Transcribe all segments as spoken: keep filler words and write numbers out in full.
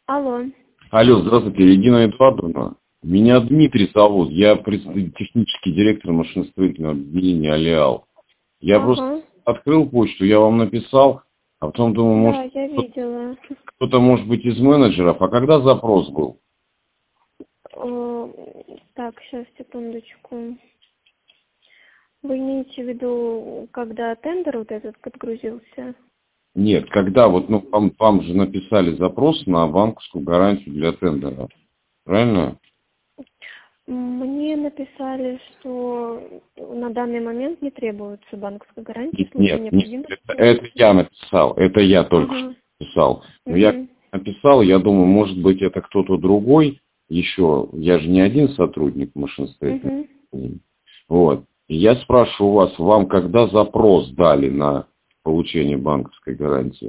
Алло. Алло, здравствуйте, Регина Эдуардовна. Меня Дмитрий зовут. Я пред- технический директор машиностроительного объединения «Алиал». Я Ага. просто открыл почту, я вам написал, а потом думаю, Да, может, я кто- видела. кто-то может быть из менеджеров. А когда запрос был? Э, Так, сейчас, секундочку. Вы имеете в виду, когда тендер вот этот подгрузился? Нет, когда вот, ну, вам, вам же написали запрос на банковскую гарантию для тендера. Правильно? Мне написали, что на данный момент не требуется банковской гарантии в Нет, случае нет, нет. необходимости. Это, это я написал. Это я только Ага. что написал. Но я Угу. написал, я думаю, может быть, это кто-то другой еще. Я же не один сотрудник машиностроительного. Угу. Вот. И я спрашиваю у вас, вам когда запрос дали на получение банковской гарантии?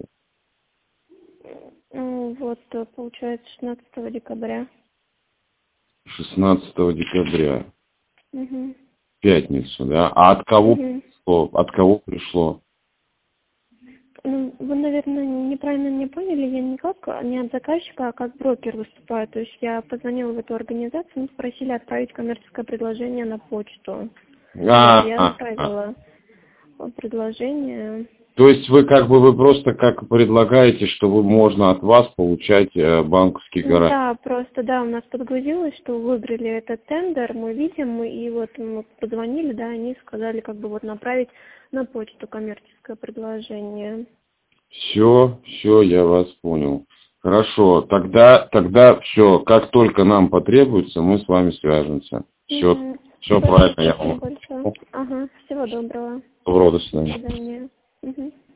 Ну, вот, э, получается, шестнадцатого декабря. шестнадцатого декабря. Угу. В пятницу, да? А от кого Угу. пришло? От кого пришло? Ну, вы, наверное, неправильно меня поняли. Я никак не от заказчика, а как брокер выступаю. То есть я позвонила в эту организацию, мы спросили отправить коммерческое предложение на почту. Вот, А, я а, а. отправила предложение. То есть вы как бы вы просто как предлагаете, что вы можно от вас получать э, банковские гарантии? Да, просто, да, у нас подгрузилось, что выбрали этот тендер, мы видим, и вот мы позвонили, да, они сказали, как бы вот направить на почту коммерческое предложение. Все, все, я вас понял. Хорошо, тогда, тогда все, как только нам потребуется, мы с вами свяжемся. Все, Угу. все Хорошо, правильно, я спасибо вам. большое. Ага, всего доброго. Доброго, до До свидания. свидания. Угу.